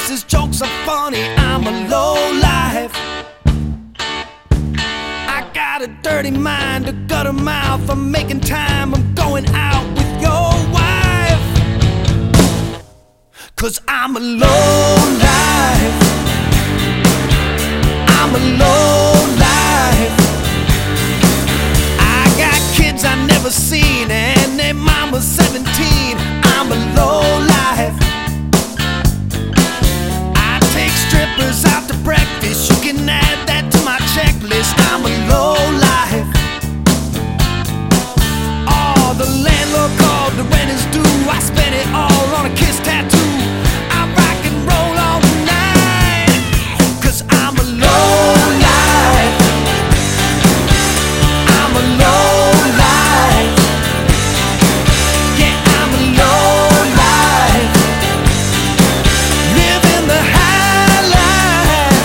thinks his jokes are funny. I'm a low life. I got a dirty mind, a gutter mouth. I'm making time, I'm going out with your wife. 'Cause I'm a low life. I'm a low life. I got kids I never seen and their mama's 17. I'm a low life. I take strippers out to breakfast. You can add that to my checklist. I'm a low life. Oh, the landlord called, the rent is due. I spent it all on a kiss tattoo. I rock and roll all night. 'Cause I'm a low life. I'm a low life. Yeah, I'm a low life. Living the high life.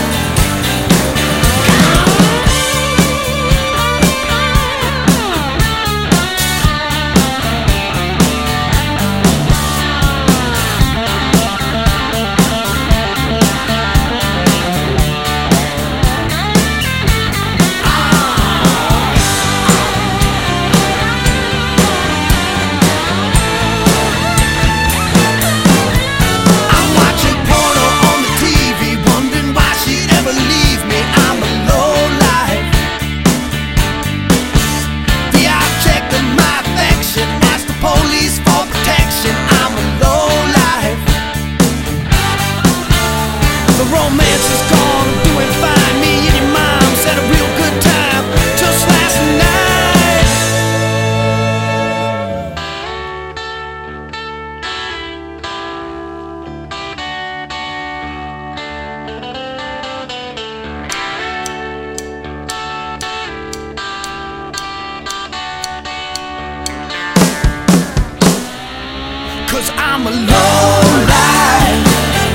'Cause I'm a low life.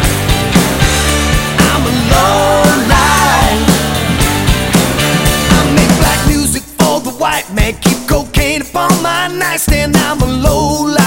I'm a low life. I make black music for the white man. Keep cocaine upon my nightstand. I'm a low life.